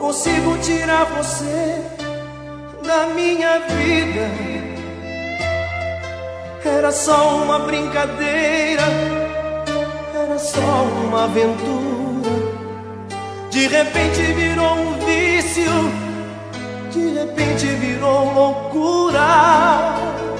consigo tirar você da minha vida. Era só uma brincadeira, era só uma aventura. De repente virou um vício, de repente virou loucura.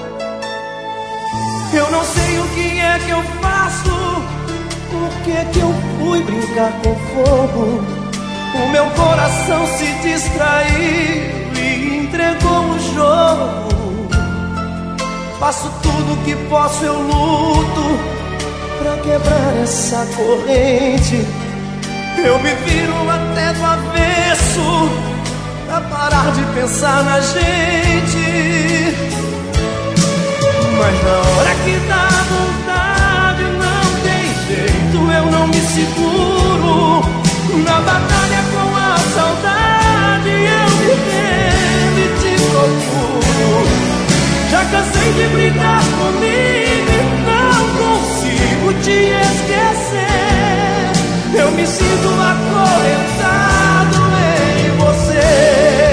Eu não sei o que é que eu faço, por que é que eu fui brincar com fogo? O meu coração se distraiu e entregou o jogo. Faço tudo que posso, eu luto pra quebrar essa corrente. Eu me viro até do avesso pra parar de pensar na gente. Mas na hora que dá vontade não tem jeito, eu não me seguro. Na batalha com a saudade eu me rendo e te procuro. Já cansei de brigar comigo e não consigo te esquecer. Eu me sinto acorrentado em você.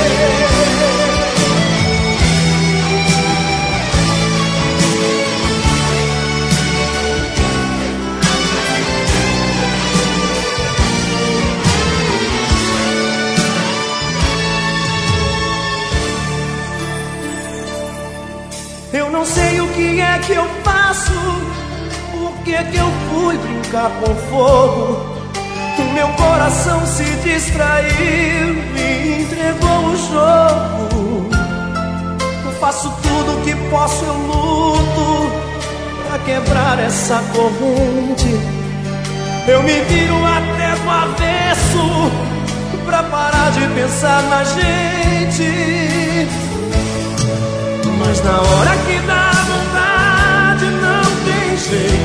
Eu não sei o que é que eu faço, por que é que eu fui brincar com fogo? O meu coração se distraiu e entregou o jogo. Eu faço tudo o que posso, eu luto pra quebrar essa corrente. Eu me viro até do avesso pra parar de pensar na gente. Mas na hora que dá vontade não tem jeito,